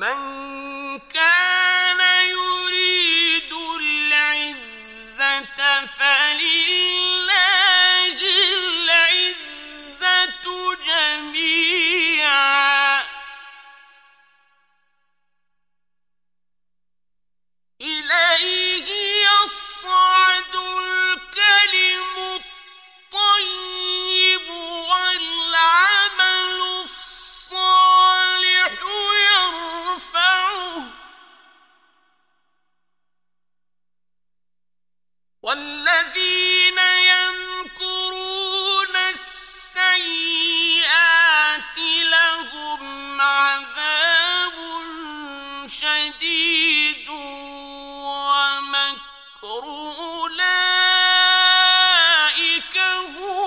من كان يريد العزة فلله العزة جميعا إليه يصعد الكلم الطيب والعمل الصالح يرفعه والذين يمكرون السيئات لهم عذاب شديد ومكر أولئك هو